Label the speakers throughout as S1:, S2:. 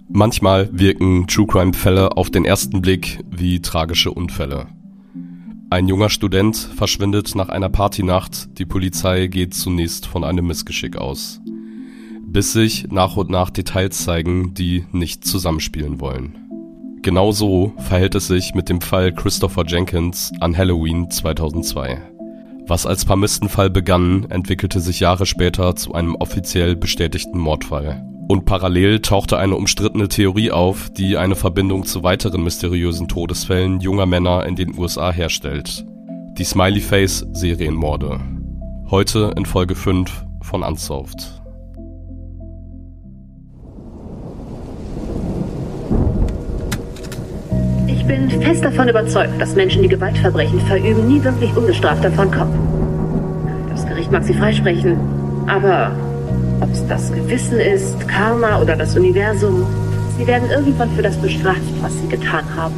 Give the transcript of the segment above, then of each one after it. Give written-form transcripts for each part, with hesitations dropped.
S1: Manchmal wirken True-Crime-Fälle auf den ersten Blick wie tragische Unfälle. Ein junger Student verschwindet nach einer Partynacht, die Polizei geht zunächst von einem Missgeschick aus. Bis sich nach und nach Details zeigen, die nicht zusammenspielen wollen. Genau so verhält es sich mit dem Fall Christopher Jenkins an Halloween 2002. Was als Vermisstenfall begann, entwickelte sich Jahre später zu einem offiziell bestätigten Mordfall. Und parallel tauchte eine umstrittene Theorie auf, die eine Verbindung zu weiteren mysteriösen Todesfällen junger Männer in den USA herstellt. Die Smiley-Face-Serienmorde. Heute in Folge 5 von Unsolved.
S2: Ich bin fest davon überzeugt, dass Menschen, die Gewaltverbrechen verüben, nie wirklich ungestraft davonkommen. Das Gericht mag sie freisprechen, aber ob es das Gewissen ist, Karma oder das Universum, sie werden irgendwann für das bestraft, was sie getan haben.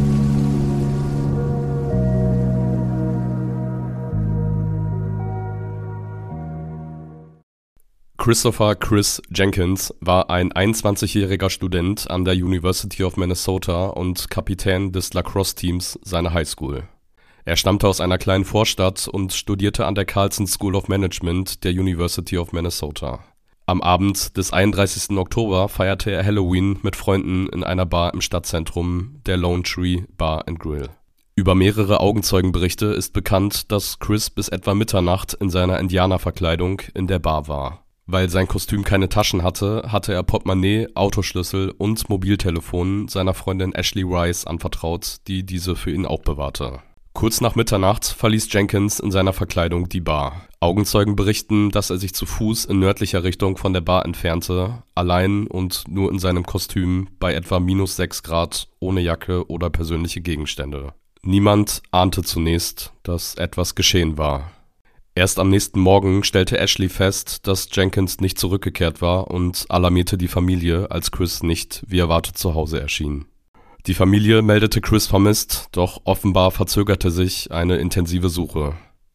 S1: Christopher Chris Jenkins war ein 21-jähriger Student an der University of Minnesota und Kapitän des Lacrosse-Teams seiner Highschool. Er stammte aus einer kleinen Vorstadt und studierte an der Carleton School of Management der University of Minnesota. Am Abend des 31. Oktober feierte er Halloween mit Freunden in einer Bar im Stadtzentrum, der Lone Tree Bar and Grill. Über mehrere Augenzeugenberichte ist bekannt, dass Chris bis etwa Mitternacht in seiner Indianerverkleidung in der Bar war. Weil sein Kostüm keine Taschen hatte, hatte er Portemonnaie, Autoschlüssel und Mobiltelefon seiner Freundin Ashley Rice anvertraut, die diese für ihn auch bewahrte. Kurz nach Mitternacht verließ Jenkins in seiner Verkleidung die Bar. Augenzeugen berichten, dass er sich zu Fuß in nördlicher Richtung von der Bar entfernte, allein und nur in seinem Kostüm bei etwa -6 Grad, ohne Jacke oder persönliche Gegenstände. Niemand ahnte zunächst, dass etwas geschehen war. Erst am nächsten Morgen stellte Ashley fest, dass Jenkins nicht zurückgekehrt war und alarmierte die Familie, als Chris nicht wie erwartet zu Hause erschien. Die Familie meldete Chris vermisst, doch offenbar verzögerte sich eine intensive Suche.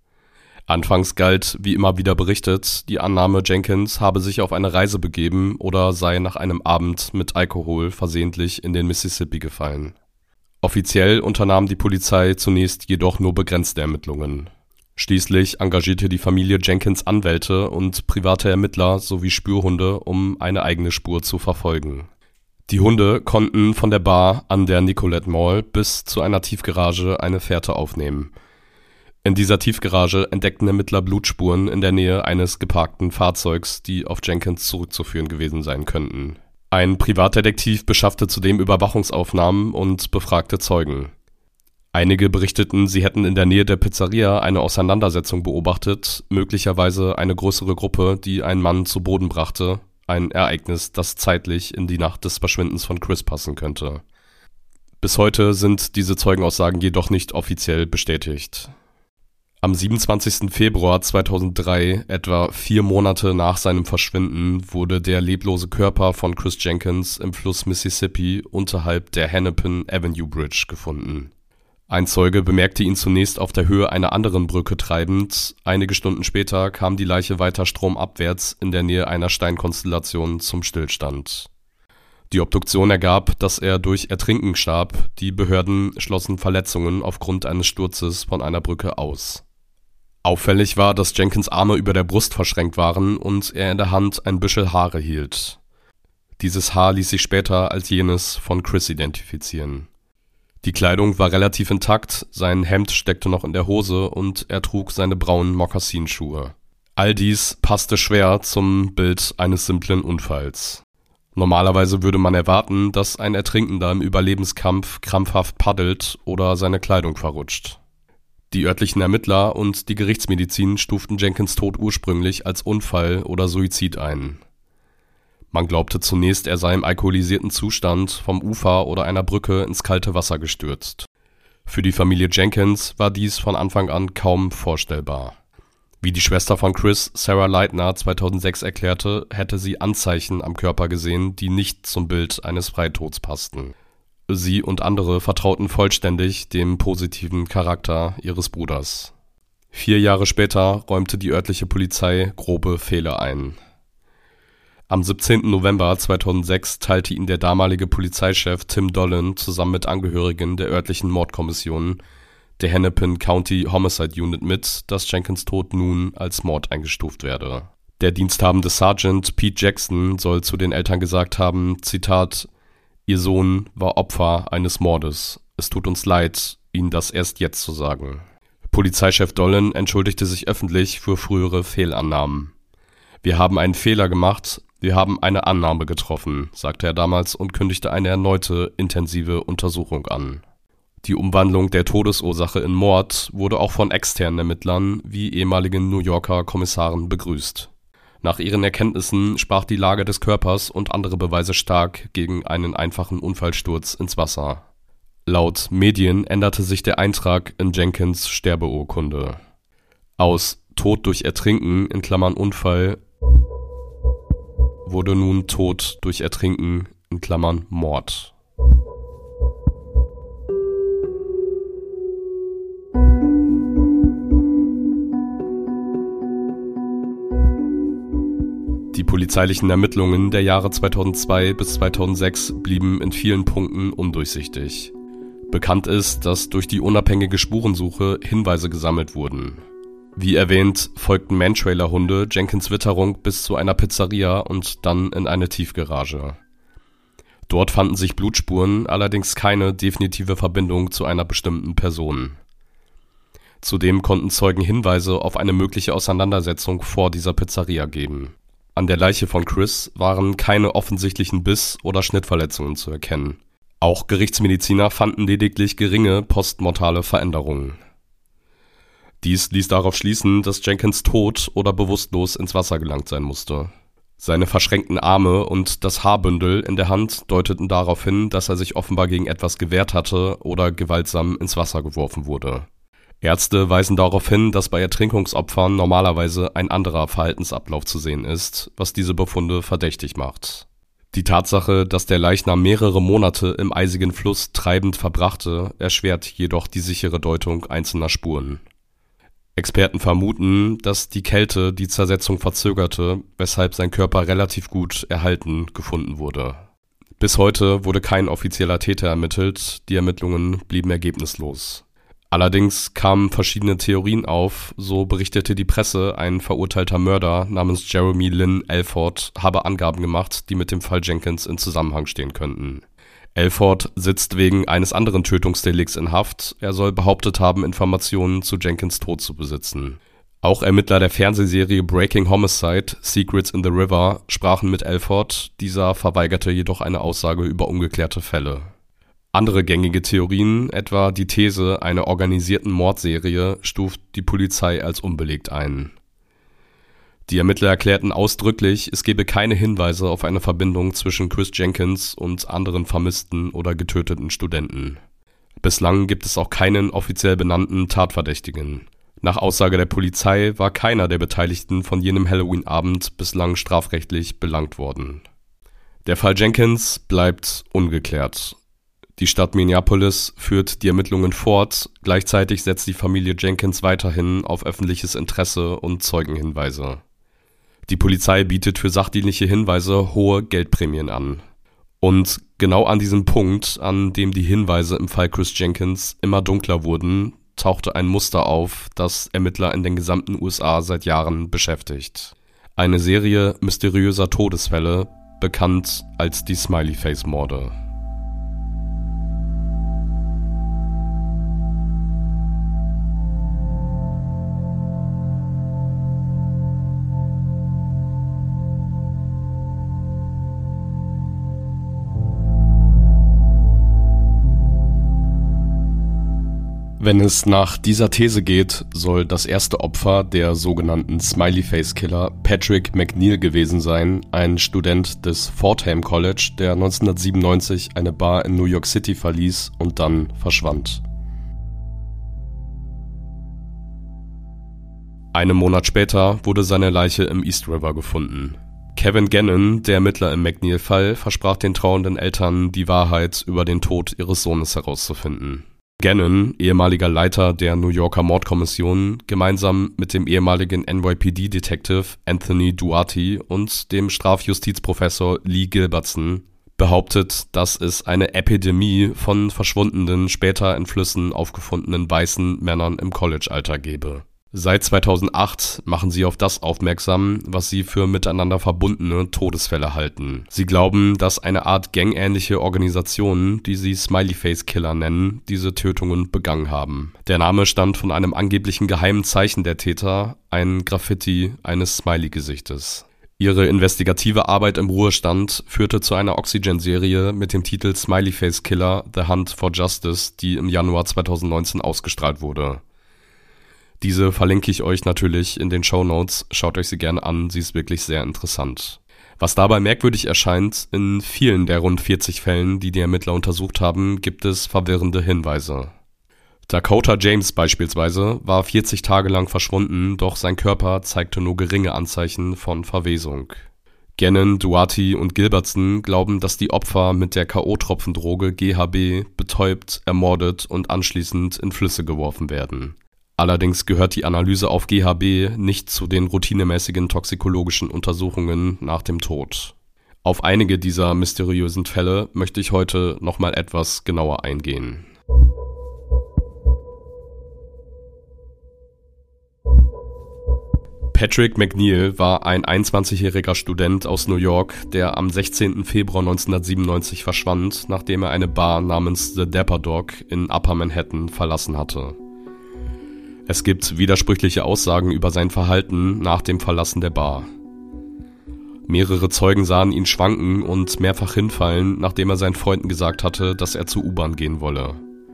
S1: Anfangs galt, wie immer wieder berichtet, die Annahme, Jenkins habe sich auf eine Reise begeben oder sei nach einem Abend mit Alkohol versehentlich in den Mississippi gefallen. Offiziell unternahm die Polizei zunächst jedoch nur begrenzte Ermittlungen. Schließlich engagierte die Familie Jenkins Anwälte und private Ermittler sowie Spürhunde, um eine eigene Spur zu verfolgen. Die Hunde konnten von der Bar an der Nicollet Mall bis zu einer Tiefgarage eine Fährte aufnehmen. In dieser Tiefgarage entdeckten Ermittler Blutspuren in der Nähe eines geparkten Fahrzeugs, die auf Jenkins zurückzuführen gewesen sein könnten. Ein Privatdetektiv beschaffte zudem Überwachungsaufnahmen und befragte Zeugen. Einige berichteten, sie hätten in der Nähe der Pizzeria eine Auseinandersetzung beobachtet, möglicherweise eine größere Gruppe, die einen Mann zu Boden brachte, ein Ereignis, das zeitlich in die Nacht des Verschwindens von Chris passen könnte. Bis heute sind diese Zeugenaussagen jedoch nicht offiziell bestätigt. Am 27. Februar 2003, etwa 4 Monate nach seinem Verschwinden, wurde der leblose Körper von Chris Jenkins im Fluss Mississippi unterhalb der Hennepin Avenue Bridge gefunden. Ein Zeuge bemerkte ihn zunächst auf der Höhe einer anderen Brücke treibend, einige Stunden später kam die Leiche weiter stromabwärts in der Nähe einer Steinkonstellation zum Stillstand. Die Obduktion ergab, dass er durch Ertrinken starb, die Behörden schlossen Verletzungen aufgrund eines Sturzes von einer Brücke aus. Auffällig war, dass Jenkins Arme über der Brust verschränkt waren und er in der Hand ein Büschel Haare hielt. Dieses Haar ließ sich später als jenes von Chris identifizieren. Die Kleidung war relativ intakt, sein Hemd steckte noch in der Hose und er trug seine braunen Mokassinschuhe. All dies passte schwer zum Bild eines simplen Unfalls. Normalerweise würde man erwarten, dass ein Ertrinkender im Überlebenskampf krampfhaft paddelt oder seine Kleidung verrutscht. Die örtlichen Ermittler und die Gerichtsmedizin stuften Jenkins Tod ursprünglich als Unfall oder Suizid ein. Man glaubte zunächst, er sei im alkoholisierten Zustand vom Ufer oder einer Brücke ins kalte Wasser gestürzt. Für die Familie Jenkins war dies von Anfang an kaum vorstellbar. Wie die Schwester von Chris, Sarah Leitner, 2006 erklärte, hätte sie Anzeichen am Körper gesehen, die nicht zum Bild eines Freitods passten. Sie und andere vertrauten vollständig dem positiven Charakter ihres Bruders. 4 Jahre später räumte die örtliche Polizei grobe Fehler ein. Am 17. November 2006 teilte ihn der damalige Polizeichef Tim Dolan zusammen mit Angehörigen der örtlichen Mordkommission der Hennepin County Homicide Unit mit, dass Jenkins Tod nun als Mord eingestuft werde. Der diensthabende Sergeant Pete Jackson soll zu den Eltern gesagt haben, Zitat, Ihr Sohn war Opfer eines Mordes. Es tut uns leid, Ihnen das erst jetzt zu sagen. Polizeichef Dolan entschuldigte sich öffentlich für frühere Fehlannahmen. Wir haben einen Fehler gemacht, wir haben eine Annahme getroffen, sagte er damals und kündigte eine erneute intensive Untersuchung an. Die Umwandlung der Todesursache in Mord wurde auch von externen Ermittlern wie ehemaligen New Yorker Kommissaren begrüßt. Nach ihren Erkenntnissen sprach die Lage des Körpers und andere Beweise stark gegen einen einfachen Unfallsturz ins Wasser. Laut Medien änderte sich der Eintrag in Jenkins Sterbeurkunde. Aus Tod durch Ertrinken (Unfall) wurde nun Tod durch Ertrinken (Mord). Die polizeilichen Ermittlungen der Jahre 2002 bis 2006 blieben in vielen Punkten undurchsichtig. Bekannt ist, dass durch die unabhängige Spurensuche Hinweise gesammelt wurden. Wie erwähnt, folgten Mantrailer-Hunde Jenkins Witterung bis zu einer Pizzeria und dann in eine Tiefgarage. Dort fanden sich Blutspuren, allerdings keine definitive Verbindung zu einer bestimmten Person. Zudem konnten Zeugen Hinweise auf eine mögliche Auseinandersetzung vor dieser Pizzeria geben. An der Leiche von Chris waren keine offensichtlichen Biss- oder Schnittverletzungen zu erkennen. Auch Gerichtsmediziner fanden lediglich geringe postmortale Veränderungen. Dies ließ darauf schließen, dass Jenkins tot oder bewusstlos ins Wasser gelangt sein musste. Seine verschränkten Arme und das Haarbündel in der Hand deuteten darauf hin, dass er sich offenbar gegen etwas gewehrt hatte oder gewaltsam ins Wasser geworfen wurde. Ärzte weisen darauf hin, dass bei Ertrinkungsopfern normalerweise ein anderer Verhaltensablauf zu sehen ist, was diese Befunde verdächtig macht. Die Tatsache, dass der Leichnam mehrere Monate im eisigen Fluss treibend verbrachte, erschwert jedoch die sichere Deutung einzelner Spuren. Experten vermuten, dass die Kälte die Zersetzung verzögerte, weshalb sein Körper relativ gut erhalten gefunden wurde. Bis heute wurde kein offizieller Täter ermittelt, die Ermittlungen blieben ergebnislos. Allerdings kamen verschiedene Theorien auf, so berichtete die Presse, ein verurteilter Mörder namens Jeremy Lynn Alford habe Angaben gemacht, die mit dem Fall Jenkins in Zusammenhang stehen könnten. Alford sitzt wegen eines anderen Tötungsdelikts in Haft, er soll behauptet haben, Informationen zu Jenkins Tod zu besitzen. Auch Ermittler der Fernsehserie Breaking Homicide, Secrets in the River, sprachen mit Alford, dieser verweigerte jedoch eine Aussage über ungeklärte Fälle. Andere gängige Theorien, etwa die These einer organisierten Mordserie, stuft die Polizei als unbelegt ein. Die Ermittler erklärten ausdrücklich, es gebe keine Hinweise auf eine Verbindung zwischen Chris Jenkins und anderen vermissten oder getöteten Studenten. Bislang gibt es auch keinen offiziell benannten Tatverdächtigen. Nach Aussage der Polizei war keiner der Beteiligten von jenem Halloween-Abend bislang strafrechtlich belangt worden. Der Fall Jenkins bleibt ungeklärt. Die Stadt Minneapolis führt die Ermittlungen fort, gleichzeitig setzt die Familie Jenkins weiterhin auf öffentliches Interesse und Zeugenhinweise. Die Polizei bietet für sachdienliche Hinweise hohe Geldprämien an. Und genau an diesem Punkt, an dem die Hinweise im Fall Chris Jenkins immer dunkler wurden, tauchte ein Muster auf, das Ermittler in den gesamten USA seit Jahren beschäftigt. Eine Serie mysteriöser Todesfälle, bekannt als die Smiley-Face-Morde. Wenn es nach dieser These geht, soll das erste Opfer der sogenannten Smiley-Face-Killer Patrick McNeil gewesen sein, ein Student des Fordham College, der 1997 eine Bar in New York City verließ und dann verschwand. Einen Monat später wurde seine Leiche im East River gefunden. Kevin Gannon, der Ermittler im McNeil-Fall, versprach den trauernden Eltern, die Wahrheit über den Tod ihres Sohnes herauszufinden. Gannon, ehemaliger Leiter der New Yorker Mordkommission, gemeinsam mit dem ehemaligen NYPD-Detective Anthony Duarte und dem Strafjustizprofessor Lee Gilbertson, behauptet, dass es eine Epidemie von verschwundenen, später in Flüssen aufgefundenen weißen Männern im College-Alter gebe. Seit 2008 machen sie auf das aufmerksam, was sie für miteinander verbundene Todesfälle halten. Sie glauben, dass eine Art gangähnliche Organisation, die sie Smiley-Face-Killer nennen, diese Tötungen begangen haben. Der Name stammt von einem angeblichen geheimen Zeichen der Täter, ein Graffiti eines Smiley-Gesichtes. Ihre investigative Arbeit im Ruhestand führte zu einer Oxygen-Serie mit dem Titel Smiley-Face-Killer – The Hunt for Justice, die im Januar 2019 ausgestrahlt wurde. Diese verlinke ich euch natürlich in den Shownotes, schaut euch sie gerne an, sie ist wirklich sehr interessant. Was dabei merkwürdig erscheint, in vielen der rund 40 Fällen, die Ermittler untersucht haben, gibt es verwirrende Hinweise. Dakota James beispielsweise war 40 Tage lang verschwunden, doch sein Körper zeigte nur geringe Anzeichen von Verwesung. Gannon, Duarte und Gilbertson glauben, dass die Opfer mit der K.O.-Tropfendroge GHB betäubt, ermordet und anschließend in Flüsse geworfen werden. Allerdings gehört die Analyse auf GHB nicht zu den routinemäßigen toxikologischen Untersuchungen nach dem Tod. Auf einige dieser mysteriösen Fälle möchte ich heute nochmal etwas genauer eingehen. Patrick McNeil war ein 21-jähriger Student aus New York, der am 16. Februar 1997 verschwand, nachdem er eine Bar namens The Dapper Dog in Upper Manhattan verlassen hatte. Es gibt widersprüchliche Aussagen über sein Verhalten nach dem Verlassen der Bar. Mehrere Zeugen sahen ihn schwanken und mehrfach hinfallen, nachdem er seinen Freunden gesagt hatte, dass er zur U-Bahn gehen wolle.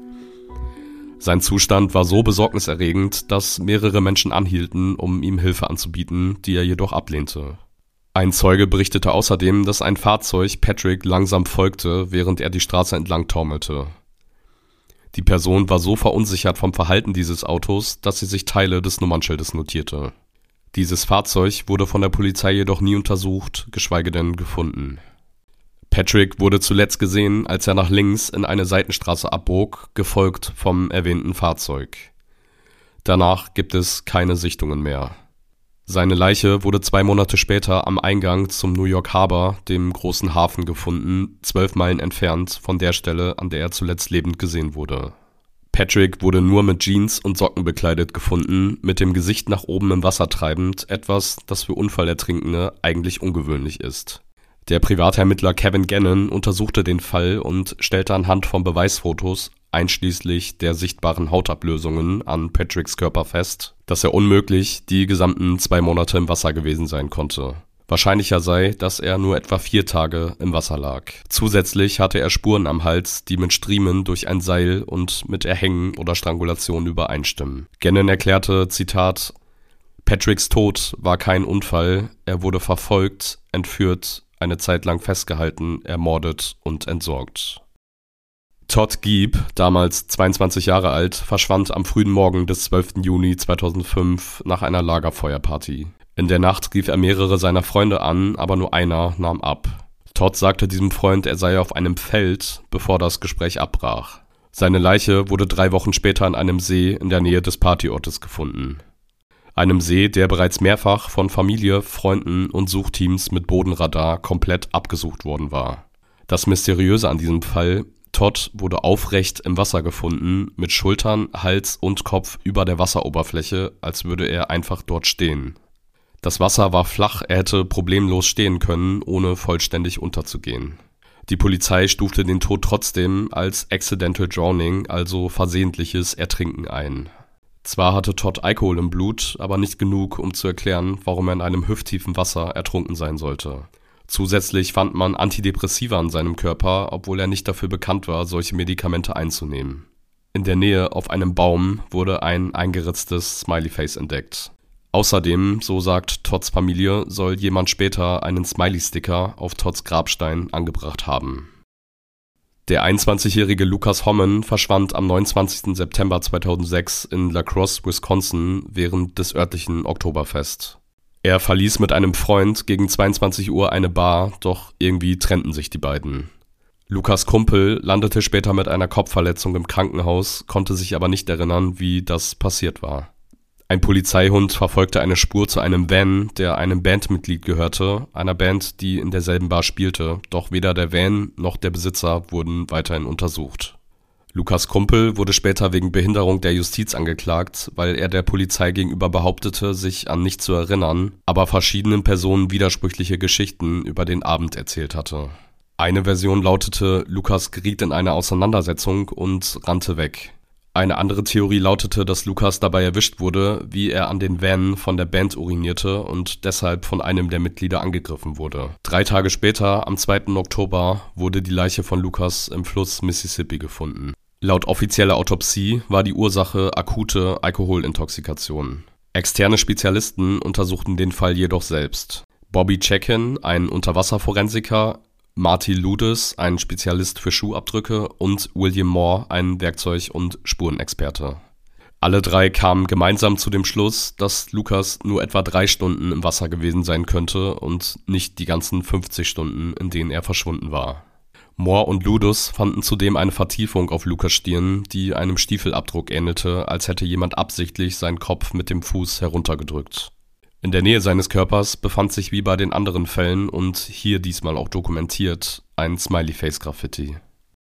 S1: Sein Zustand war so besorgniserregend, dass mehrere Menschen anhielten, um ihm Hilfe anzubieten, die er jedoch ablehnte. Ein Zeuge berichtete außerdem, dass ein Fahrzeug Patrick langsam folgte, während er die Straße entlang taumelte. Die Person war so verunsichert vom Verhalten dieses Autos, dass sie sich Teile des Nummernschildes notierte. Dieses Fahrzeug wurde von der Polizei jedoch nie untersucht, geschweige denn gefunden. Patrick wurde zuletzt gesehen, als er nach links in eine Seitenstraße abbog, gefolgt vom erwähnten Fahrzeug. Danach gibt es keine Sichtungen mehr. Seine Leiche wurde 2 Monate später am Eingang zum New York Harbor, dem großen Hafen, gefunden, 12 Meilen entfernt von der Stelle, an der er zuletzt lebend gesehen wurde. Patrick wurde nur mit Jeans und Socken bekleidet gefunden, mit dem Gesicht nach oben im Wasser treibend, etwas, das für Unfallertrinkende eigentlich ungewöhnlich ist. Der Privatermittler Kevin Gannon untersuchte den Fall und stellte anhand von Beweisfotos, einschließlich der sichtbaren Hautablösungen an Patricks Körper fest, dass er unmöglich die gesamten 2 Monate im Wasser gewesen sein konnte. Wahrscheinlicher sei, dass er nur etwa 4 Tage im Wasser lag. Zusätzlich hatte er Spuren am Hals, die mit Striemen durch ein Seil und mit Erhängen oder Strangulation übereinstimmen. Gannon erklärte, Zitat, Patricks Tod war kein Unfall, er wurde verfolgt, entführt, eine Zeit lang festgehalten, ermordet und entsorgt. Todd Gieb, damals 22 Jahre alt, verschwand am frühen Morgen des 12. Juni 2005 nach einer Lagerfeuerparty. In der Nacht rief er mehrere seiner Freunde an, aber nur einer nahm ab. Todd sagte diesem Freund, er sei auf einem Feld, bevor das Gespräch abbrach. Seine Leiche wurde 3 Wochen später an einem See in der Nähe des Partyortes gefunden. Einem See, der bereits mehrfach von Familie, Freunden und Suchteams mit Bodenradar komplett abgesucht worden war. Das Mysteriöse an diesem Fall: Todd wurde aufrecht im Wasser gefunden, mit Schultern, Hals und Kopf über der Wasseroberfläche, als würde er einfach dort stehen. Das Wasser war flach, er hätte problemlos stehen können, ohne vollständig unterzugehen. Die Polizei stufte den Tod trotzdem als Accidental Drowning, also versehentliches Ertrinken, ein. Zwar hatte Todd Alkohol im Blut, aber nicht genug, um zu erklären, warum er in einem hüfttiefen Wasser ertrunken sein sollte. Zusätzlich fand man Antidepressiva in seinem Körper, obwohl er nicht dafür bekannt war, solche Medikamente einzunehmen. In der Nähe auf einem Baum wurde ein eingeritztes Smiley-Face entdeckt. Außerdem, so sagt Todds Familie, soll jemand später einen Smiley-Sticker auf Todds Grabstein angebracht haben. Der 21-jährige Lucas Hommen verschwand am 29. September 2006 in La Crosse, Wisconsin, während des örtlichen Oktoberfest. Er verließ mit einem Freund gegen 22 Uhr eine Bar, doch irgendwie trennten sich die beiden. Lukas' Kumpel landete später mit einer Kopfverletzung im Krankenhaus, konnte sich aber nicht erinnern, wie das passiert war. Ein Polizeihund verfolgte eine Spur zu einem Van, der einem Bandmitglied gehörte, einer Band, die in derselben Bar spielte, doch weder der Van noch der Besitzer wurden weiterhin untersucht. Lukas' Kumpel wurde später wegen Behinderung der Justiz angeklagt, weil er der Polizei gegenüber behauptete, sich an nichts zu erinnern, aber verschiedenen Personen widersprüchliche Geschichten über den Abend erzählt hatte. Eine Version lautete, Lukas geriet in eine Auseinandersetzung und rannte weg. Eine andere Theorie lautete, dass Lukas dabei erwischt wurde, wie er an den Van von der Band urinierte und deshalb von einem der Mitglieder angegriffen wurde. 3 Tage später, am 2. Oktober, wurde die Leiche von Lukas im Fluss Mississippi gefunden. Laut offizieller Autopsie war die Ursache akute Alkoholintoxikation. Externe Spezialisten untersuchten den Fall jedoch selbst. Bobby Checkin, ein Unterwasserforensiker, Marty Ludes, ein Spezialist für Schuhabdrücke, und William Moore, ein Werkzeug- und Spurenexperte. Alle 3 kamen gemeinsam zu dem Schluss, dass Lukas nur etwa 3 Stunden im Wasser gewesen sein könnte und nicht die ganzen 50 Stunden, in denen er verschwunden war. Moore und Ludus fanden zudem eine Vertiefung auf Lukas' Stirn, die einem Stiefelabdruck ähnelte, als hätte jemand absichtlich seinen Kopf mit dem Fuß heruntergedrückt. In der Nähe seines Körpers befand sich wie bei den anderen Fällen und hier diesmal auch dokumentiert ein Smiley-Face-Graffiti.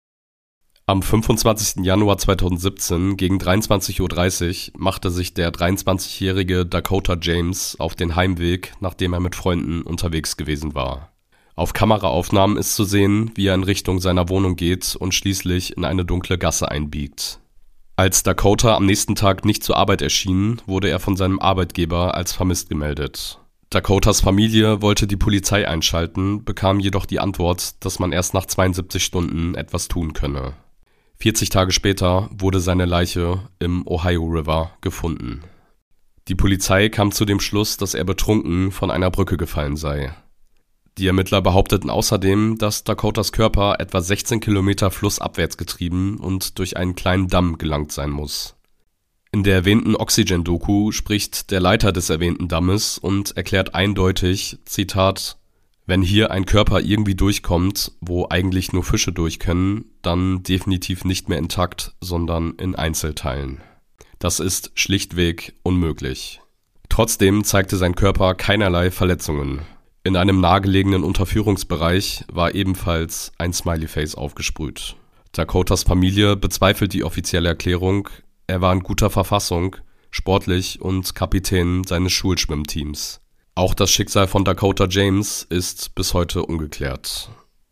S1: Am 25. Januar 2017 gegen 23:30 Uhr machte sich der 23-jährige Dakota James auf den Heimweg, nachdem er mit Freunden unterwegs gewesen war. Auf Kameraaufnahmen ist zu sehen, wie er in Richtung seiner Wohnung geht und schließlich in eine dunkle Gasse einbiegt. Als Dakota am nächsten Tag nicht zur Arbeit erschien, wurde er von seinem Arbeitgeber als vermisst gemeldet. Dakotas Familie wollte die Polizei einschalten, bekam jedoch die Antwort, dass man erst nach 72 Stunden etwas tun könne. 40 Tage später wurde seine Leiche im Ohio River gefunden. Die Polizei kam zu dem Schluss, dass er betrunken von einer Brücke gefallen sei. Die Ermittler behaupteten außerdem, dass Dakotas Körper etwa 16 Kilometer flussabwärts getrieben und durch einen kleinen Damm gelangt sein muss. In der erwähnten Oxygen-Doku spricht der Leiter des erwähnten Dammes und erklärt eindeutig, Zitat, wenn hier ein Körper irgendwie durchkommt, wo eigentlich nur Fische durch können, dann definitiv nicht mehr intakt, sondern in Einzelteilen. Das ist schlichtweg unmöglich. Trotzdem zeigte sein Körper keinerlei Verletzungen. In einem nahegelegenen Unterführungsbereich war ebenfalls ein Smiley-Face aufgesprüht. Dakotas Familie bezweifelt die offizielle Erklärung, er war in guter Verfassung, sportlich und Kapitän seines Schulschwimmteams. Auch das Schicksal von Dakota James ist bis heute ungeklärt.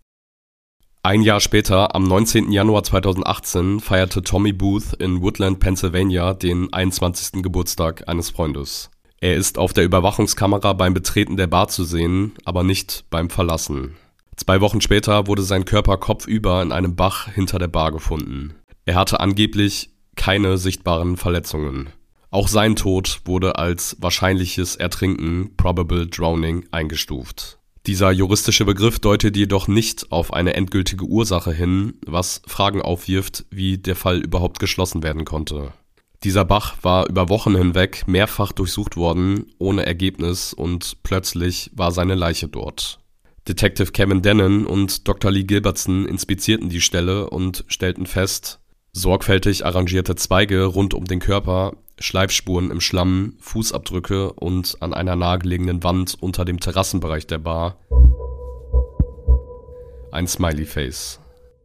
S1: Ein Jahr später, am 19. Januar 2018, feierte Tommy Booth in Woodland, Pennsylvania, den 21. Geburtstag eines Freundes. Er ist auf der Überwachungskamera beim Betreten der Bar zu sehen, aber nicht beim Verlassen. 2 Wochen später wurde sein Körper kopfüber in einem Bach hinter der Bar gefunden. Er hatte angeblich keine sichtbaren Verletzungen. Auch sein Tod wurde als wahrscheinliches Ertrinken, Probable Drowning, eingestuft. Dieser juristische Begriff deutet jedoch nicht auf eine endgültige Ursache hin, was Fragen aufwirft, wie der Fall überhaupt geschlossen werden konnte. Dieser Bach war über Wochen hinweg mehrfach durchsucht worden, ohne Ergebnis, und plötzlich war seine Leiche dort. Detective Kevin Dennen und Dr. Lee Gilbertson inspizierten die Stelle und stellten fest, sorgfältig arrangierte Zweige rund um den Körper, Schleifspuren im Schlamm, Fußabdrücke und an einer nahegelegenen Wand unter dem Terrassenbereich der Bar ein Smiley-Face.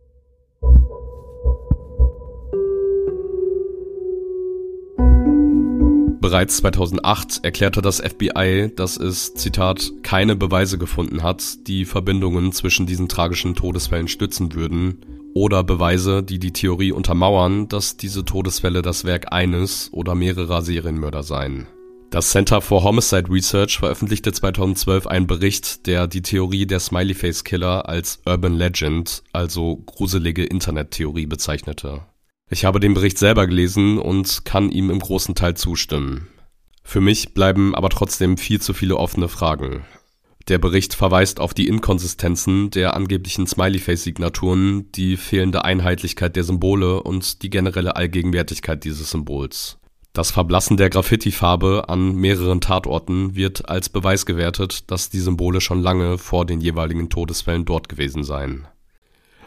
S1: Bereits 2008 erklärte das FBI, dass es, Zitat, keine Beweise gefunden hat, die Verbindungen zwischen diesen tragischen Todesfällen stützen würden, oder Beweise, die die Theorie untermauern, dass diese Todesfälle das Werk eines oder mehrerer Serienmörder seien. Das Center for Homicide Research veröffentlichte 2012 einen Bericht, der die Theorie der Smiley-Face-Killer als Urban Legend, also gruselige Internettheorie, bezeichnete. Ich habe den Bericht selber gelesen und kann ihm im großen Teil zustimmen. Für mich bleiben aber trotzdem viel zu viele offene Fragen. Der Bericht verweist auf die Inkonsistenzen der angeblichen Smiley-Face-Signaturen, die fehlende Einheitlichkeit der Symbole und die generelle Allgegenwärtigkeit dieses Symbols. Das Verblassen der Graffiti-Farbe an mehreren Tatorten wird als Beweis gewertet, dass die Symbole schon lange vor den jeweiligen Todesfällen dort gewesen seien.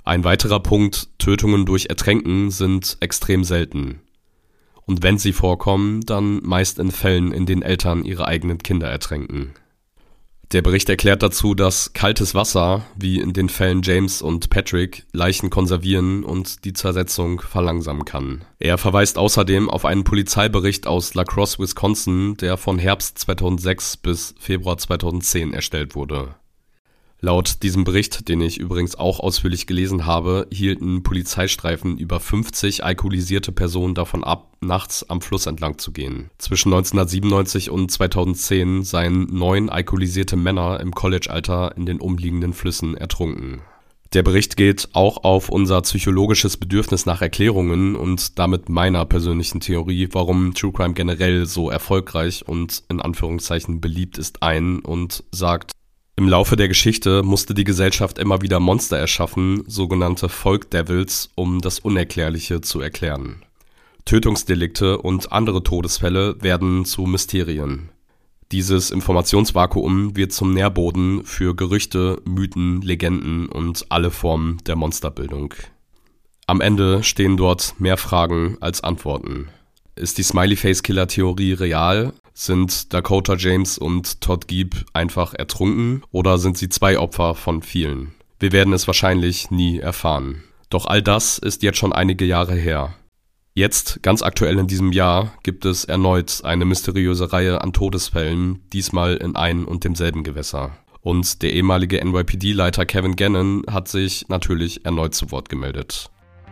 S1: Ein weiterer Punkt: Tötungen durch Ertränken sind extrem selten. Und wenn sie vorkommen, dann meist in Fällen, in denen Eltern ihre eigenen Kinder ertränken. Der Bericht erklärt dazu, dass kaltes Wasser, wie in den Fällen James und Patrick, Leichen konservieren und die Zersetzung verlangsamen kann. Er verweist außerdem auf einen Polizeibericht aus La Crosse, Wisconsin, der von Herbst 2006 bis Februar 2010 erstellt wurde. Laut diesem Bericht, den ich übrigens auch ausführlich gelesen habe, hielten Polizeistreifen über 50 alkoholisierte Personen davon ab, nachts am Fluss entlang zu gehen. Zwischen 1997 und 2010 seien 9 alkoholisierte Männer im College-Alter in den umliegenden Flüssen ertrunken. Der Bericht geht auch auf unser psychologisches Bedürfnis nach Erklärungen und damit meiner persönlichen Theorie, warum True Crime generell so erfolgreich und in Anführungszeichen beliebt ist, ein und sagt: Im Laufe der Geschichte musste die Gesellschaft immer wieder Monster erschaffen, sogenannte Folk Devils, um das Unerklärliche zu erklären. Tötungsdelikte und andere Todesfälle werden zu Mysterien. Dieses Informationsvakuum wird zum Nährboden für Gerüchte, Mythen, Legenden und alle Formen der Monsterbildung. Am Ende stehen dort mehr Fragen als Antworten. Ist die Smiley-Face-Killer-Theorie real? Sind Dakota James und Todd Gieb einfach ertrunken oder sind sie 2 Opfer von vielen? Wir werden es wahrscheinlich nie erfahren. Doch all das ist jetzt schon einige Jahre her. Jetzt, ganz aktuell in diesem Jahr, gibt es erneut eine mysteriöse Reihe an Todesfällen, diesmal in ein und demselben Gewässer. Und der ehemalige NYPD-Leiter Kevin Gannon hat sich natürlich erneut zu Wort gemeldet.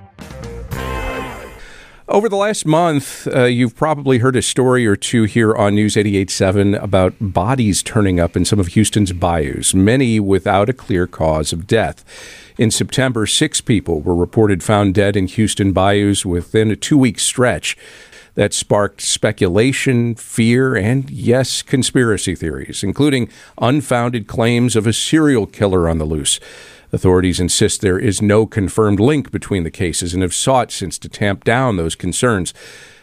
S3: Over the last month, you've probably heard a story or two here on News 88.7 about bodies turning up in some of Houston's bayous, many without a clear cause of death. In September, 6 people were reported found dead in Houston bayous within a 2-week stretch. That sparked speculation, fear, and, yes, conspiracy theories, including unfounded claims of a serial killer on the loose. Authorities insist there is no confirmed link between the cases and have sought since to tamp down those concerns.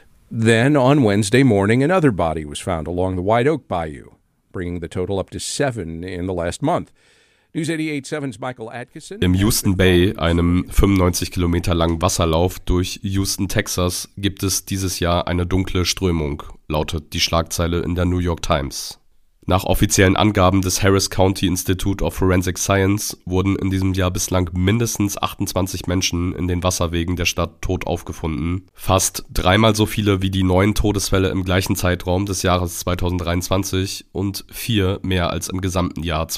S3: Then, on Wednesday morning, another body was found along the White Oak Bayou, bringing the total up to 7 in the last month. News 88.7's Michael Atkinson.
S1: Im Houston Bay, einem 95 Kilometer langen Wasserlauf durch Houston, Texas, gibt es dieses Jahr eine dunkle Strömung, lautet die Schlagzeile in der New York Times. Nach offiziellen Angaben des Harris County Institute of Forensic Science wurden in diesem Jahr bislang mindestens 28 Menschen in den Wasserwegen der Stadt tot aufgefunden. Fast 3-mal so viele wie die 9 Todesfälle im gleichen Zeitraum des Jahres 2023 und 4 mehr als im gesamten Jahr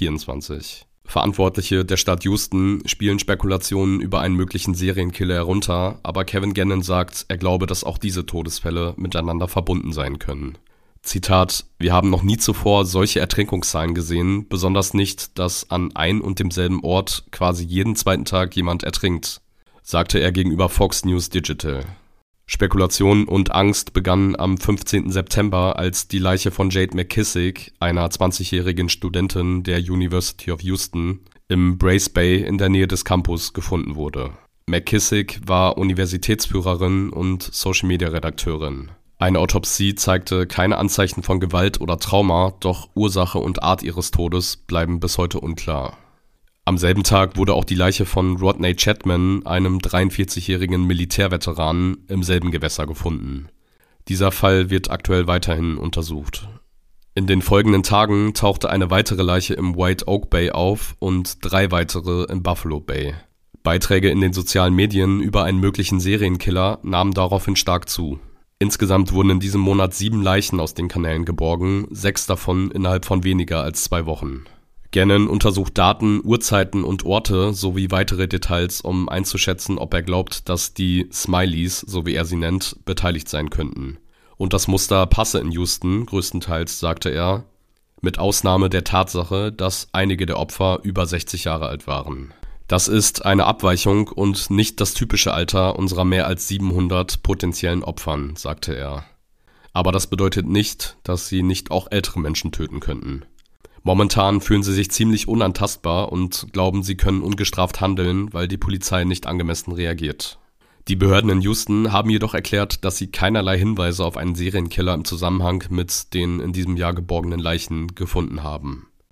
S1: 2024. Verantwortliche der Stadt Houston spielen Spekulationen über einen möglichen Serienkiller herunter, aber Kevin Gannon sagt, er glaube, dass auch diese Todesfälle miteinander verbunden sein können. Zitat: Wir haben noch nie zuvor solche Ertrinkungszahlen gesehen, besonders nicht, dass an ein und demselben Ort quasi jeden zweiten Tag jemand ertrinkt, sagte er gegenüber Fox News Digital. Spekulation und Angst begannen am 15. September, als die Leiche von Jade McKissick, einer 20-jährigen Studentin der University of Houston, im Brace Bay in der Nähe des Campus gefunden wurde. McKissick war Universitätsführerin und Social-Media-Redakteurin. Eine Autopsie zeigte keine Anzeichen von Gewalt oder Trauma, doch Ursache und Art ihres Todes bleiben bis heute unklar. Am selben Tag wurde auch die Leiche von Rodney Chapman, einem 43-jährigen Militärveteranen, im selben Gewässer gefunden. Dieser Fall wird aktuell weiterhin untersucht. In den folgenden Tagen tauchte eine weitere Leiche im White Oak Bay auf und 3 weitere im Buffalo Bay. Beiträge in den sozialen Medien über einen möglichen Serienkiller nahmen daraufhin stark zu. Insgesamt wurden in diesem Monat 7 Leichen aus den Kanälen geborgen, 6 davon innerhalb von weniger als 2 Wochen. Gannon untersucht Daten, Uhrzeiten und Orte sowie weitere Details, um einzuschätzen, ob er glaubt, dass die Smileys, so wie er sie nennt, beteiligt sein könnten. Und das Muster passe in Houston, größtenteils, sagte er, mit Ausnahme der Tatsache, dass einige der Opfer über 60 Jahre alt waren. Das ist eine Abweichung und nicht das typische Alter unserer mehr als 700 potenziellen Opfern, sagte er. Aber das bedeutet nicht, dass sie nicht auch ältere Menschen töten könnten. Momentan fühlen sie sich ziemlich unantastbar und glauben, sie können ungestraft handeln, weil die Polizei nicht angemessen reagiert. Die Behörden in Houston haben jedoch erklärt, dass sie keinerlei Hinweise auf einen Serienkiller im Zusammenhang mit den in diesem Jahr geborgenen Leichen gefunden haben.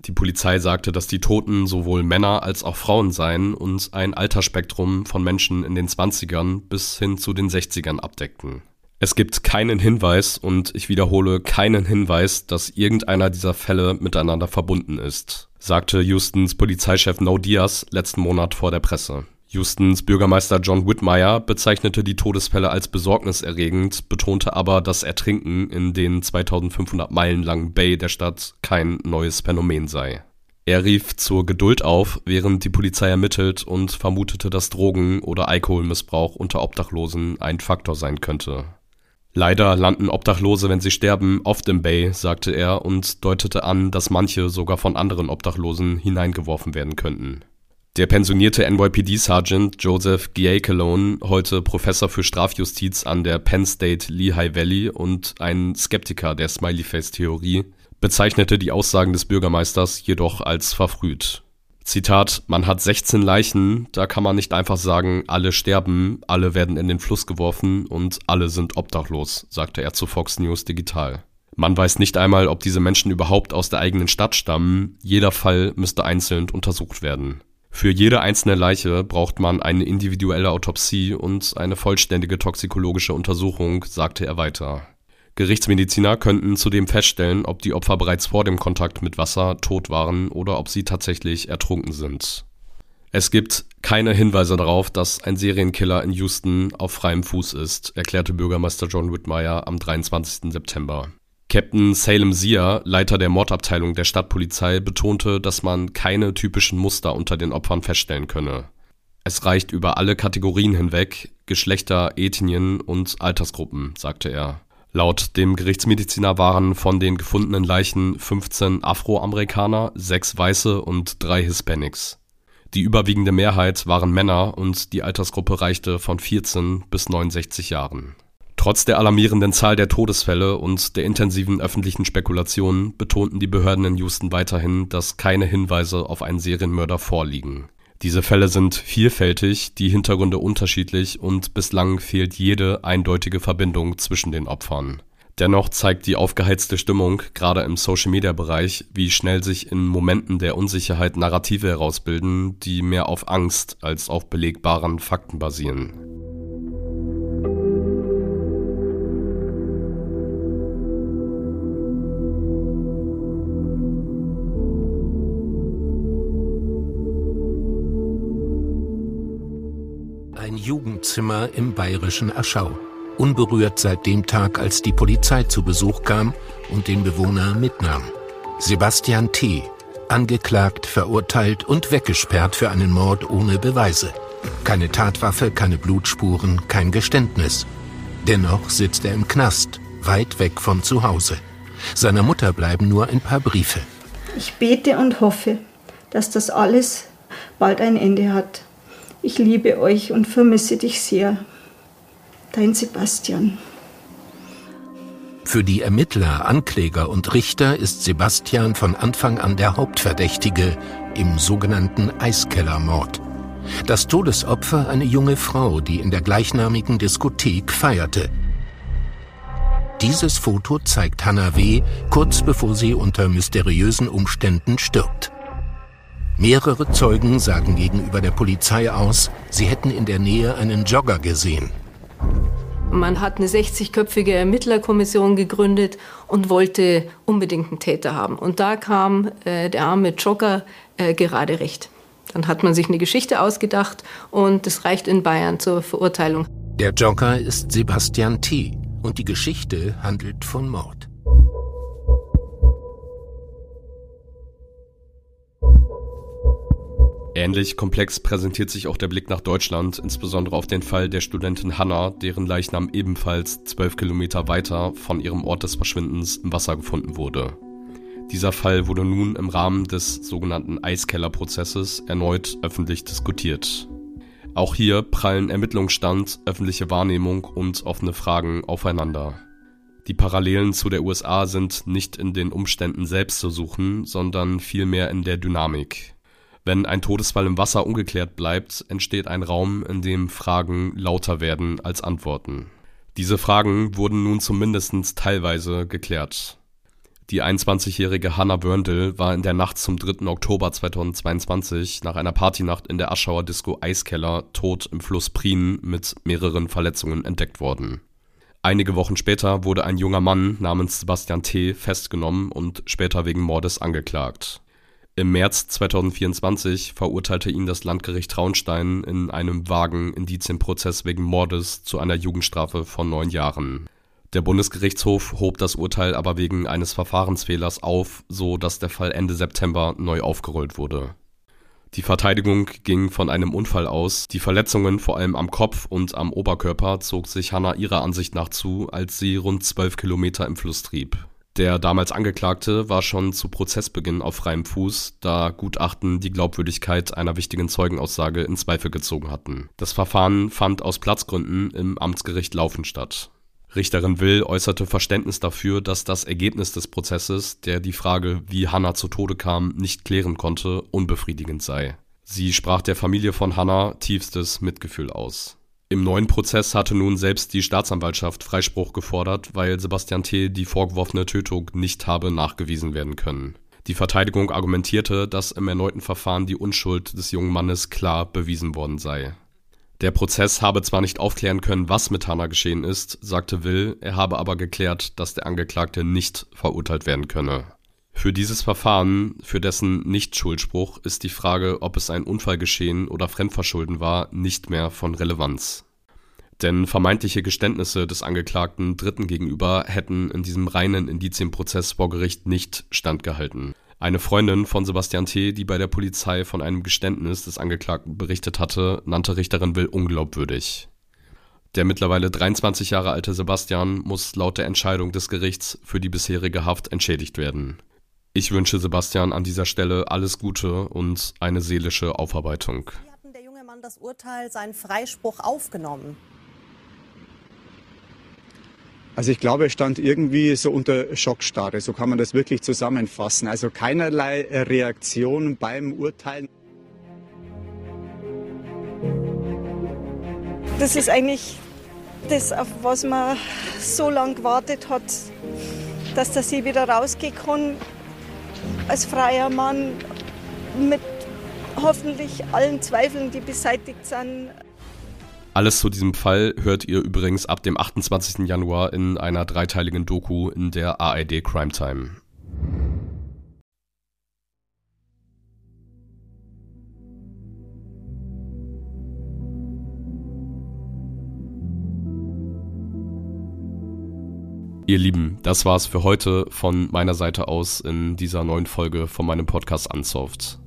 S1: Die Polizei sagte, dass die Toten sowohl Männer als auch Frauen seien und ein Altersspektrum von Menschen in den 20ern bis hin zu den 60ern abdeckten. Es gibt keinen Hinweis, und ich wiederhole, keinen Hinweis, dass irgendeiner dieser Fälle miteinander verbunden ist, sagte Houstons Polizeichef No Diaz letzten Monat vor der Presse. Houstons Bürgermeister John Whitmire bezeichnete die Todesfälle als besorgniserregend, betonte aber, dass Ertrinken in den 2500 Meilen langen Bay der Stadt kein neues Phänomen sei. Er rief zur Geduld auf, während die Polizei ermittelt, und vermutete, dass Drogen- oder Alkoholmissbrauch unter Obdachlosen ein Faktor sein könnte. Leider landen Obdachlose, wenn sie sterben, oft im Bay, sagte er und deutete an, dass manche sogar von anderen Obdachlosen hineingeworfen werden könnten. Der pensionierte NYPD-Sergeant Joseph Giacalone, heute Professor für Strafjustiz an der Penn State Lehigh Valley und ein Skeptiker der Smiley-Face-Theorie, bezeichnete die Aussagen des Bürgermeisters jedoch als verfrüht. Zitat: Man hat 16 Leichen, da kann man nicht einfach sagen, alle sterben, alle werden in den Fluss geworfen und alle sind obdachlos, sagte er zu Fox News Digital. Man weiß nicht einmal, ob diese Menschen überhaupt aus der eigenen Stadt stammen, jeder Fall müsste einzeln untersucht werden. Für jede einzelne Leiche braucht man eine individuelle Autopsie und eine vollständige toxikologische Untersuchung, sagte er weiter. Gerichtsmediziner könnten zudem feststellen, ob die Opfer bereits vor dem Kontakt mit Wasser tot waren oder ob sie tatsächlich ertrunken sind. Es gibt keine Hinweise darauf, dass ein Serienkiller in Houston auf freiem Fuß ist, erklärte Bürgermeister John Whitmire am 23. September. Captain Salem Zia, Leiter der Mordabteilung der Stadtpolizei, betonte, dass man keine typischen Muster unter den Opfern feststellen könne. Es reicht über alle Kategorien hinweg, Geschlechter, Ethnien und Altersgruppen, sagte er. Laut dem Gerichtsmediziner waren von den gefundenen Leichen 15 Afroamerikaner, 6 Weiße und 3 Hispanics. Die überwiegende Mehrheit waren Männer und die Altersgruppe reichte von 14 bis 69 Jahren. Trotz der alarmierenden Zahl der Todesfälle und der intensiven öffentlichen Spekulationen betonten die Behörden in Houston weiterhin, dass keine Hinweise auf einen Serienmörder vorliegen. Diese Fälle sind vielfältig, die Hintergründe unterschiedlich und bislang fehlt jede eindeutige Verbindung zwischen den Opfern. Dennoch zeigt die aufgeheizte Stimmung, gerade im Social-Media-Bereich, wie schnell sich in Momenten der Unsicherheit Narrative herausbilden, die mehr auf Angst als auf belegbaren Fakten basieren.
S4: Ein Jugendzimmer im bayerischen Aschau. Unberührt seit dem Tag, als die Polizei zu Besuch kam und den Bewohner mitnahm. Sebastian T., angeklagt, verurteilt und weggesperrt für einen Mord ohne Beweise. Keine Tatwaffe, keine Blutspuren, kein Geständnis. Dennoch sitzt er im Knast, weit weg von zu Hause. Seiner Mutter bleiben nur ein paar Briefe.
S5: Ich bete und hoffe, dass das alles bald ein Ende hat. Ich liebe euch und vermisse dich sehr. Dein Sebastian.
S4: Für die Ermittler, Ankläger und Richter ist Sebastian von Anfang an der Hauptverdächtige im sogenannten Eiskellermord. Das Todesopfer eine junge Frau, die in der gleichnamigen Diskothek feierte. Dieses Foto zeigt Hannah W., kurz bevor sie unter mysteriösen Umständen stirbt. Mehrere Zeugen sagen gegenüber der Polizei aus, sie hätten in der Nähe einen Jogger gesehen.
S6: Man hat eine 60-köpfige Ermittlerkommission gegründet und wollte unbedingt einen Täter haben. Und da kam der arme Jogger gerade recht. Dann hat man sich eine Geschichte ausgedacht und das reicht in Bayern zur Verurteilung.
S4: Der Jogger ist Sebastian T. und die Geschichte handelt von Mord.
S1: Ähnlich komplex präsentiert sich auch der Blick nach Deutschland, insbesondere auf den Fall der Studentin Hannah, deren Leichnam ebenfalls 12 Kilometer weiter von ihrem Ort des Verschwindens im Wasser gefunden wurde. Dieser Fall wurde nun im Rahmen des sogenannten Eiskellerprozesses erneut öffentlich diskutiert. Auch hier prallen Ermittlungsstand, öffentliche Wahrnehmung und offene Fragen aufeinander. Die Parallelen zu der USA sind nicht in den Umständen selbst zu suchen, sondern vielmehr in der Dynamik. Wenn ein Todesfall im Wasser ungeklärt bleibt, entsteht ein Raum, in dem Fragen lauter werden als Antworten. Diese Fragen wurden nun zumindest teilweise geklärt. Die 21-jährige Hannah Wörndl war in der Nacht zum 3. Oktober 2022 nach einer Partynacht in der Aschauer Disco Eiskeller tot im Fluss Prien mit mehreren Verletzungen entdeckt worden. Einige Wochen später wurde ein junger Mann namens Sebastian T. festgenommen und später wegen Mordes angeklagt. Im März 2024 verurteilte ihn das Landgericht Traunstein in einem vagen Indizienprozess wegen Mordes zu einer Jugendstrafe von 9 Jahren. Der Bundesgerichtshof hob das Urteil aber wegen eines Verfahrensfehlers auf, so dass der Fall Ende September neu aufgerollt wurde. Die Verteidigung ging von einem Unfall aus. Die Verletzungen vor allem am Kopf und am Oberkörper zog sich Hannah ihrer Ansicht nach zu, als sie rund 12 Kilometer im Fluss trieb. Der damals Angeklagte war schon zu Prozessbeginn auf freiem Fuß, da Gutachten die Glaubwürdigkeit einer wichtigen Zeugenaussage in Zweifel gezogen hatten. Das Verfahren fand aus Platzgründen im Amtsgericht Laufen statt. Richterin Will äußerte Verständnis dafür, dass das Ergebnis des Prozesses, der die Frage, wie Hannah zu Tode kam, nicht klären konnte, unbefriedigend sei. Sie sprach der Familie von Hannah tiefstes Mitgefühl aus. Im neuen Prozess hatte nun selbst die Staatsanwaltschaft Freispruch gefordert, weil Sebastian T. die vorgeworfene Tötung nicht habe nachgewiesen werden können. Die Verteidigung argumentierte, dass im erneuten Verfahren die Unschuld des jungen Mannes klar bewiesen worden sei. Der Prozess habe zwar nicht aufklären können, was mit Hannah geschehen ist, sagte Will, er habe aber geklärt, dass der Angeklagte nicht verurteilt werden könne. Für dieses Verfahren, für dessen Nichtschuldspruch, ist die Frage, ob es ein Unfallgeschehen oder Fremdverschulden war, nicht mehr von Relevanz. Denn vermeintliche Geständnisse des Angeklagten Dritten gegenüber hätten in diesem reinen Indizienprozess vor Gericht nicht standgehalten. Eine Freundin von Sebastian T., die bei der Polizei von einem Geständnis des Angeklagten berichtet hatte, nannte Richterin Will unglaubwürdig. Der mittlerweile 23 Jahre alte Sebastian muss laut der Entscheidung des Gerichts für die bisherige Haft entschädigt werden. Ich wünsche Sebastian an dieser Stelle alles Gute und eine seelische Aufarbeitung.
S7: Wie hat denn der junge Mann das Urteil, seinen Freispruch aufgenommen?
S8: Also ich glaube, er stand irgendwie so unter Schockstarre, so kann man das wirklich zusammenfassen. Also keinerlei Reaktion beim Urteilen.
S5: Das ist eigentlich das, auf was man so lange gewartet hat, dass der sie wieder rausgehen kann, als freier Mann, mit hoffentlich allen Zweifeln, die beseitigt sind.
S1: Alles zu diesem Fall hört ihr übrigens ab dem 28. Januar in einer dreiteiligen Doku in der ARD Crime Time. Ihr Lieben, das war's für heute von meiner Seite aus in dieser neuen Folge von meinem Podcast Unsolved.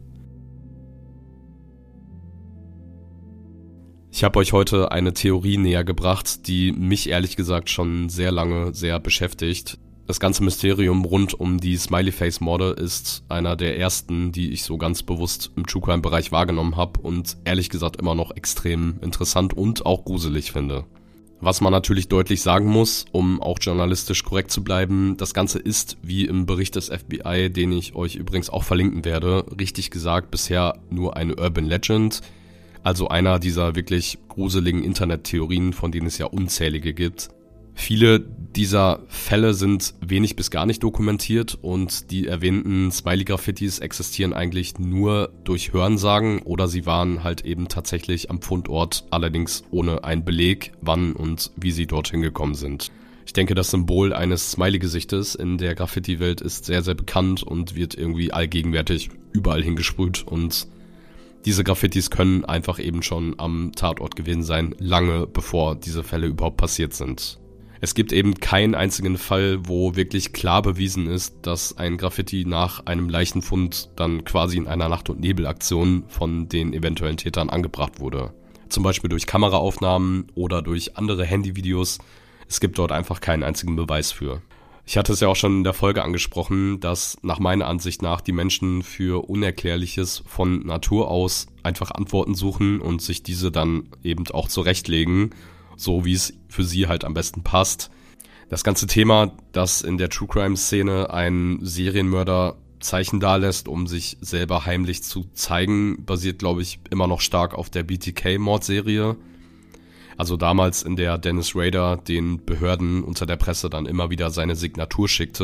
S1: Ich habe euch heute eine Theorie näher gebracht, die mich ehrlich gesagt schon sehr lange sehr beschäftigt. Das ganze Mysterium rund um die Smiley-Face-Morde ist einer der ersten, die ich so ganz bewusst im True-Crime-Bereich wahrgenommen habe und ehrlich gesagt immer noch extrem interessant und auch gruselig finde. Was man natürlich deutlich sagen muss, um auch journalistisch korrekt zu bleiben, das Ganze ist, wie im Bericht des FBI, den ich euch übrigens auch verlinken werde, richtig gesagt bisher nur eine Urban Legend. Also einer dieser wirklich gruseligen Internettheorien, von denen es ja unzählige gibt. Viele dieser Fälle sind wenig bis gar nicht dokumentiert und die erwähnten Smiley-Graffitis existieren eigentlich nur durch Hörensagen oder sie waren halt eben tatsächlich am Fundort, allerdings ohne einen Beleg, wann und wie sie dorthin gekommen sind. Ich denke, das Symbol eines Smiley-Gesichtes in der Graffiti-Welt ist sehr, sehr bekannt und wird irgendwie allgegenwärtig überall hingesprüht und diese Graffitis können einfach eben schon am Tatort gewesen sein, lange bevor diese Fälle überhaupt passiert sind. Es gibt eben keinen einzigen Fall, wo wirklich klar bewiesen ist, dass ein Graffiti nach einem Leichenfund dann quasi in einer Nacht- und Nebelaktion von den eventuellen Tätern angebracht wurde. Zum Beispiel durch Kameraaufnahmen oder durch andere Handyvideos. Es gibt dort einfach keinen einzigen Beweis für. Ich hatte es ja auch schon in der Folge angesprochen, dass nach meiner Ansicht nach die Menschen für Unerklärliches von Natur aus einfach Antworten suchen und sich diese dann eben auch zurechtlegen, so wie es für sie halt am besten passt. Das ganze Thema, dass in der True-Crime-Szene ein Serienmörder Zeichen dalässt, um sich selber heimlich zu zeigen, basiert, glaube ich, immer noch stark auf der BTK-Mordserie. Also damals, in der Dennis Rader den Behörden unter der Presse dann immer wieder seine Signatur schickte.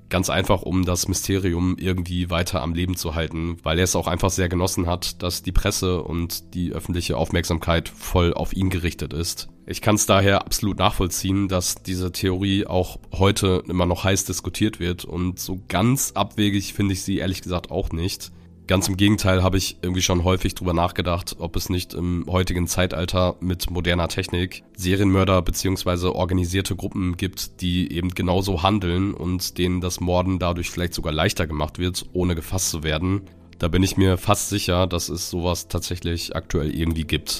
S1: Ganz einfach, um das Mysterium irgendwie weiter am Leben zu halten, weil er es auch einfach sehr genossen hat, dass die Presse und die öffentliche Aufmerksamkeit voll auf ihn gerichtet ist. Ich kann es daher absolut nachvollziehen, dass diese Theorie auch heute immer noch heiß diskutiert wird und so ganz abwegig finde ich sie ehrlich gesagt auch nicht. Ganz im Gegenteil habe ich irgendwie schon häufig drüber nachgedacht, ob es nicht im heutigen Zeitalter mit moderner Technik Serienmörder bzw. organisierte Gruppen gibt, die eben genauso handeln und denen das Morden dadurch vielleicht sogar leichter gemacht wird, ohne gefasst zu werden. Da bin ich mir fast sicher, dass es sowas tatsächlich aktuell irgendwie gibt.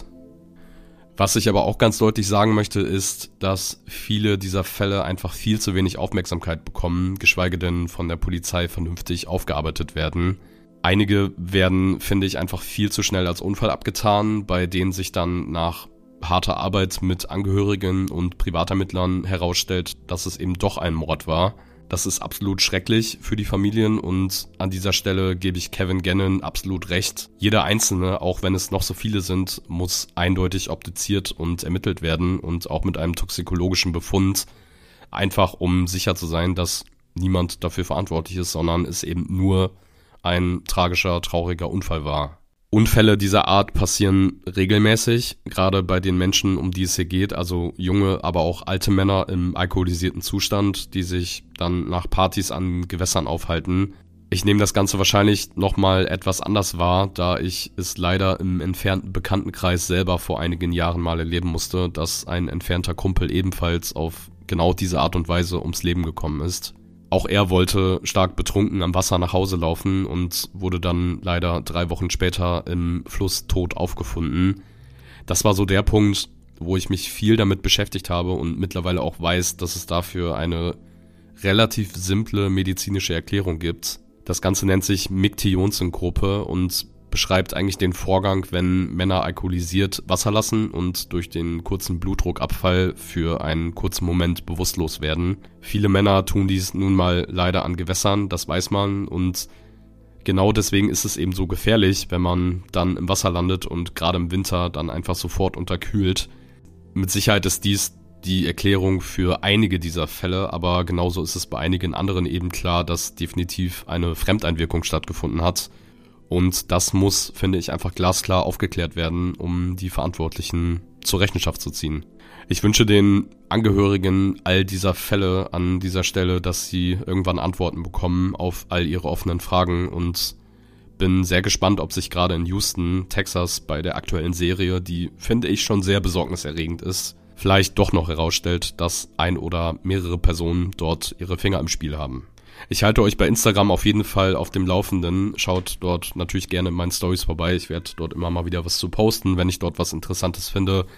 S1: Was ich aber auch ganz deutlich sagen möchte, ist, dass viele dieser Fälle einfach viel zu wenig Aufmerksamkeit bekommen, geschweige denn von der Polizei vernünftig aufgearbeitet werden. Einige werden, finde ich, einfach viel zu schnell als Unfall abgetan, bei denen sich dann nach harter Arbeit mit Angehörigen und Privatermittlern herausstellt, dass es eben doch ein Mord war. Das ist absolut schrecklich für die Familien und an dieser Stelle gebe ich Kevin Gannon absolut recht. Jeder Einzelne, auch wenn es noch so viele sind, muss eindeutig obduziert und ermittelt werden und auch mit einem toxikologischen Befund, einfach um sicher zu sein, dass niemand dafür verantwortlich ist, sondern es eben nur ein tragischer, trauriger Unfall war. Unfälle dieser Art passieren regelmäßig, gerade bei den Menschen, um die es hier geht, also junge, aber auch alte Männer im alkoholisierten Zustand, die sich dann nach Partys an Gewässern aufhalten. Ich nehme das Ganze wahrscheinlich nochmal etwas anders wahr, da ich es leider im entfernten Bekanntenkreis selber vor einigen Jahren mal erleben musste, dass ein entfernter Kumpel ebenfalls auf genau diese Art und Weise ums Leben gekommen ist. Auch er wollte stark betrunken am Wasser nach Hause laufen und wurde dann leider 3 Wochen später im Fluss tot aufgefunden. Das war so der Punkt, wo ich mich viel damit beschäftigt habe und mittlerweile auch weiß, dass es dafür eine relativ simple medizinische Erklärung gibt. Das Ganze nennt sich Micte-Johnsen-Gruppe und beschreibt eigentlich den Vorgang, wenn Männer alkoholisiert Wasser lassen und durch den kurzen Blutdruckabfall für einen kurzen Moment bewusstlos werden. Viele Männer tun dies nun mal leider an Gewässern, das weiß man, und genau deswegen ist es eben so gefährlich, wenn man dann im Wasser landet und gerade im Winter dann einfach sofort unterkühlt. Mit Sicherheit ist dies die Erklärung für einige dieser Fälle, aber genauso ist es bei einigen anderen eben klar, dass definitiv eine Fremdeinwirkung stattgefunden hat. Und das muss, finde ich, einfach glasklar aufgeklärt werden, um die Verantwortlichen zur Rechenschaft zu ziehen. Ich wünsche den Angehörigen all dieser Fälle an dieser Stelle, dass sie irgendwann Antworten bekommen auf all ihre offenen Fragen und bin sehr gespannt, ob sich gerade in Houston, Texas, bei der aktuellen Serie, die, finde ich, schon sehr besorgniserregend ist, vielleicht doch noch herausstellt, dass ein oder mehrere Personen dort ihre Finger im Spiel haben. Ich halte euch bei Instagram auf jeden Fall auf dem Laufenden. Schaut dort natürlich gerne in meinen Stories vorbei. Ich werde dort immer mal wieder was zu posten, wenn ich dort was Interessantes finde.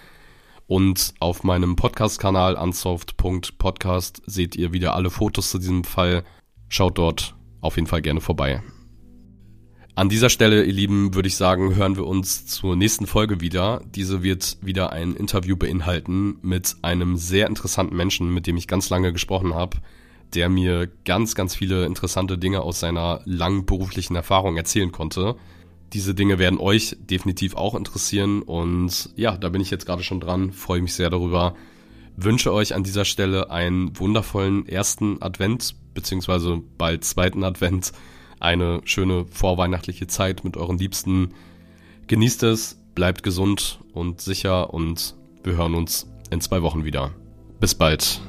S1: Und auf meinem Podcast-Kanal unsolved.podcast seht ihr wieder alle Fotos zu diesem Fall. Schaut dort auf jeden Fall gerne vorbei. An dieser Stelle, ihr Lieben, würde ich sagen, hören wir uns zur nächsten Folge wieder. Diese wird wieder ein Interview beinhalten mit einem sehr interessanten Menschen, mit dem ich ganz lange gesprochen habe, der mir ganz, ganz viele interessante Dinge aus seiner langen beruflichen Erfahrung erzählen konnte. Diese Dinge werden euch definitiv auch interessieren und ja, da bin ich jetzt gerade schon dran, freue mich sehr darüber. Wünsche euch an dieser Stelle einen wundervollen ersten Advent, beziehungsweise bald zweiten Advent, eine schöne vorweihnachtliche Zeit mit euren Liebsten. Genießt es, bleibt gesund und sicher und wir hören uns in 2 Wochen wieder. Bis bald.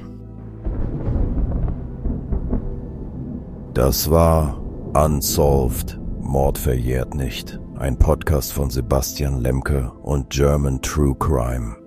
S9: Das war Unsolved, Mord verjährt nicht. Ein Podcast von Sebastian Lemke und German True Crime.